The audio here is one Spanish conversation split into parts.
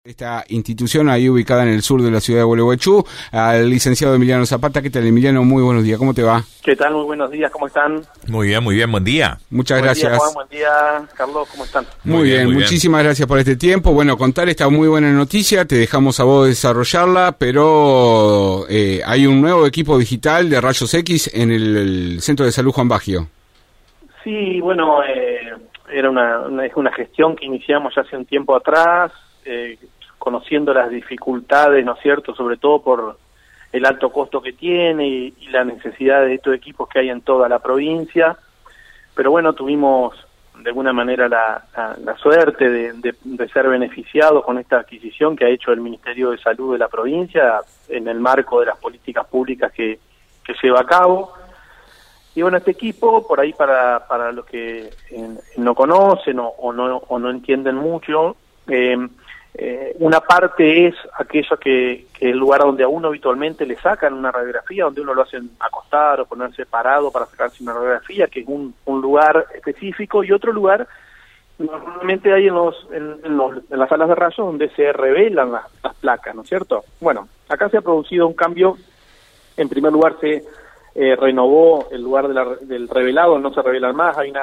Esta institución ahí ubicada en el sur de la ciudad de Gualeguaychú, al licenciado Emiliano Zapata. ¿Qué tal, Emiliano? Muy buenos días, ¿cómo te va? ¿Qué tal? Muy buenos días, ¿cómo están? Muy bien, buen día. Muchas buen gracias. Día, Juan, buen día, Carlos, ¿cómo están? Muy bien, muchísimas gracias por este tiempo. Bueno, contar esta muy buena noticia, te dejamos a vos desarrollarla, pero hay un nuevo equipo digital de Rayos X en el Centro de Salud Juan Baggio. Sí, bueno, era una gestión que iniciamos ya hace un tiempo atrás, conociendo las dificultades, ¿no es cierto?, sobre todo por el alto costo que tiene y la necesidad de estos equipos que hay en toda la provincia. Pero bueno, tuvimos de alguna manera la suerte de ser beneficiados con esta adquisición que ha hecho el Ministerio de Salud de la provincia en el marco de las políticas públicas que lleva a cabo. Y bueno, este equipo, por ahí para los que no conocen o no entienden mucho, una parte es aquello que el lugar donde a uno habitualmente le sacan una radiografía, donde uno lo hacen acostar o ponerse parado para sacarse una radiografía, que es un lugar específico, y otro lugar normalmente hay en las salas de rayos donde se revelan las placas, ¿no es cierto? Bueno, acá se ha producido un cambio. En primer lugar se renovó el lugar del revelado, no se revelan más, hay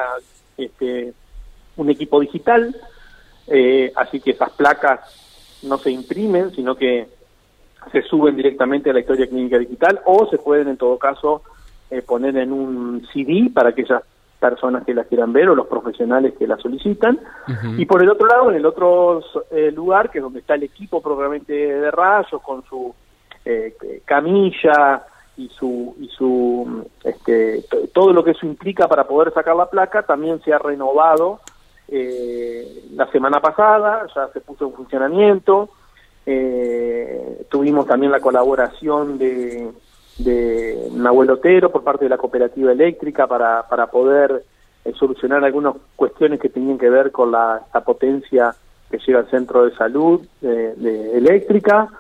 un equipo digital. Así que esas placas no se imprimen, sino que se suben directamente a la historia clínica digital, o se pueden en todo caso poner en un CD para aquellas personas que las quieran ver o los profesionales que las solicitan. Uh-huh. Y por el otro lado, en el otro lugar, que es donde está el equipo propiamente de rayos, con su camilla y todo lo que eso implica para poder sacar la placa, también se ha renovado. La semana pasada ya se puso en funcionamiento. Tuvimos también la colaboración de Nahuel Otero por parte de la cooperativa eléctrica para poder solucionar algunas cuestiones que tenían que ver con la potencia que llega al centro de salud de eléctrica.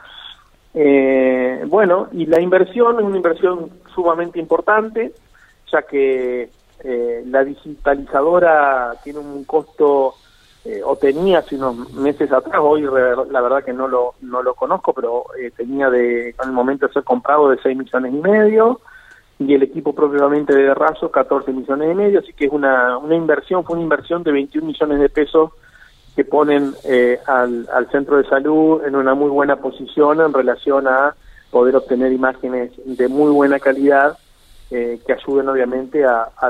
Bueno, y la inversión es una inversión sumamente importante, ya que la digitalizadora tiene un costo, o tenía hace unos meses atrás, hoy la verdad que no lo conozco, pero tenía en el momento de ser comprado de 6,5 millones, y el equipo propiamente de rayos 14,5 millones, así que es una inversión, fue una inversión de 21 millones de pesos que ponen al centro de salud en una muy buena posición en relación a poder obtener imágenes de muy buena calidad, que ayuden obviamente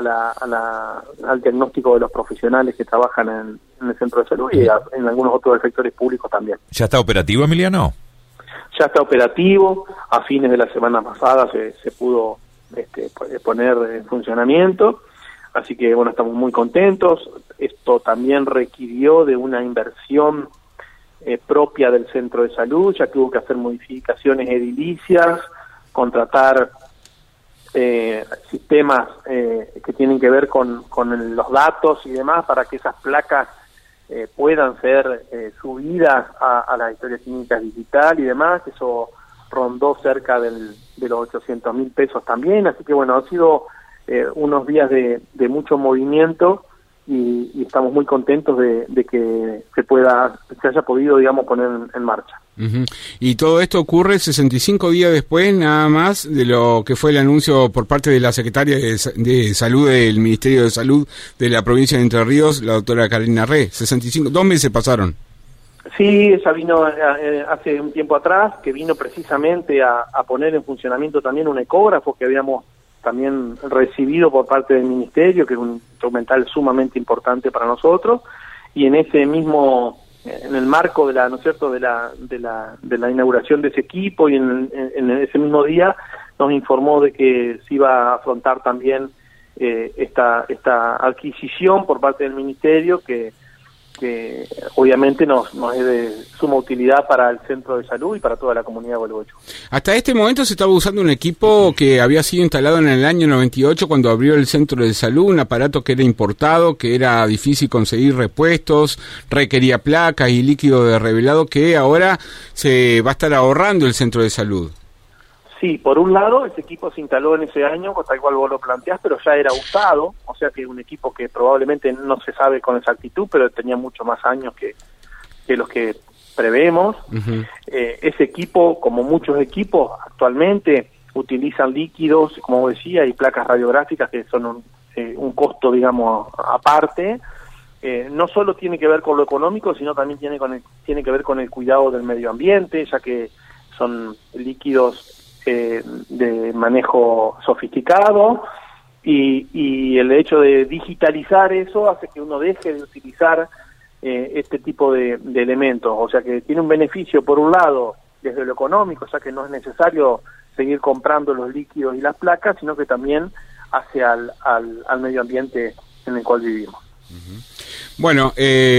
al diagnóstico de los profesionales que trabajan en el centro de salud y en algunos otros sectores públicos también. ¿Ya está operativo, Emiliano? Ya está operativo. A fines de la semana pasada se pudo poner en funcionamiento, así que bueno, estamos muy contentos. Esto también requirió de una inversión propia del centro de salud, ya que hubo que hacer modificaciones edilicias, contratar sistemas que tienen que ver con los datos y demás para que esas placas puedan ser subidas a la historia clínica digital y demás. Eso rondó cerca de los 800.000 pesos también, así que bueno, han sido unos días de mucho movimiento y estamos muy contentos de que se haya podido, digamos, poner en marcha. Uh-huh. Y todo esto ocurre 65 días después, nada más, de lo que fue el anuncio por parte de la secretaria de Salud del Ministerio de Salud de la provincia de Entre Ríos, la doctora Karina Re. 2 meses pasaron. Sí, ella vino hace un tiempo atrás, que vino precisamente a poner en funcionamiento también un ecógrafo que habíamos también recibido por parte del Ministerio, que es un instrumental sumamente importante para nosotros, y en ese mismo... en el marco de la, ¿no es cierto?, de la inauguración de ese equipo, y en ese mismo día nos informó de que se iba a afrontar también esta adquisición por parte del Ministerio, que obviamente nos es de suma utilidad para el centro de salud y para toda la comunidad de Gualeguaychú. Hasta este momento se estaba usando un equipo que había sido instalado en el año 98 cuando abrió el centro de salud, un aparato que era importado, que era difícil conseguir repuestos, requería placas y líquido de revelado, que ahora se va a estar ahorrando el centro de salud. Sí, por un lado, ese equipo se instaló en ese año, tal cual vos lo planteás, pero ya era usado, o sea que un equipo que probablemente no se sabe con exactitud, pero tenía mucho más años que los que prevemos. Ujú. Ese equipo, como muchos equipos actualmente, utilizan líquidos, como decía, y placas radiográficas que son un costo, digamos, aparte. No solo tiene que ver con lo económico, sino también tiene que ver con el cuidado del medio ambiente, ya que son líquidos de manejo sofisticado, y el hecho de digitalizar eso hace que uno deje de utilizar este tipo de elementos. O sea que tiene un beneficio, por un lado, desde lo económico, ya que no es necesario seguir comprando los líquidos y las placas, sino que también hace al medio ambiente en el cual vivimos. Bueno,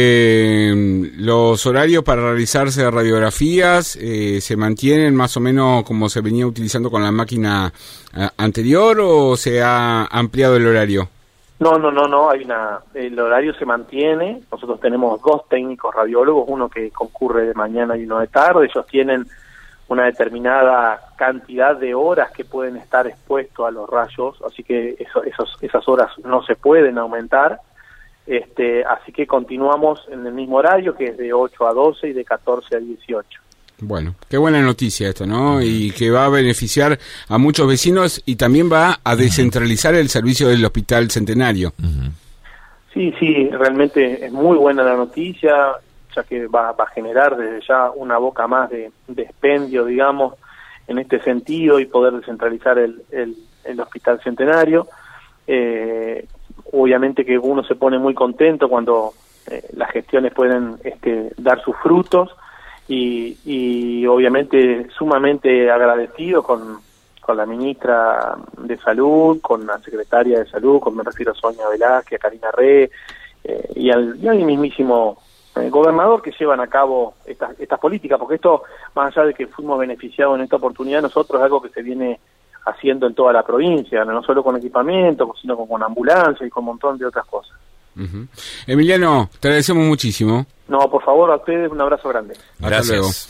los horarios para realizarse radiografías se mantienen más o menos como se venía utilizando con la máquina anterior, ¿o se ha ampliado el horario? No, el horario se mantiene. Nosotros tenemos 2 técnicos radiólogos, uno que concurre de mañana y uno de tarde. Ellos tienen una determinada cantidad de horas que pueden estar expuestos a los rayos, así que esas horas no se pueden aumentar. Así que continuamos en el mismo horario, que es de 8 a 12 y de 14 a 18. Bueno, qué buena noticia esto, ¿no? Y que va a beneficiar a muchos vecinos y también va a descentralizar el servicio del Hospital Centenario. Sí, realmente es muy buena la noticia, ya que va a generar desde ya una boca más de expendio, digamos, en este sentido, y poder descentralizar el Hospital Centenario. Obviamente que uno se pone muy contento cuando las gestiones pueden dar sus frutos, y obviamente sumamente agradecido con la ministra de Salud, con la secretaria de Salud, me refiero a Sonia Velázquez, a Karina Ré, y al mismísimo gobernador, que llevan a cabo estas políticas, porque esto, más allá de que fuimos beneficiados en esta oportunidad, nosotros es algo que se viene haciendo en toda la provincia, no solo con equipamiento, sino con ambulancias y con un montón de otras cosas. Uh-huh. Emiliano, te agradecemos muchísimo. No, por favor, a ustedes un abrazo grande. Hasta luego.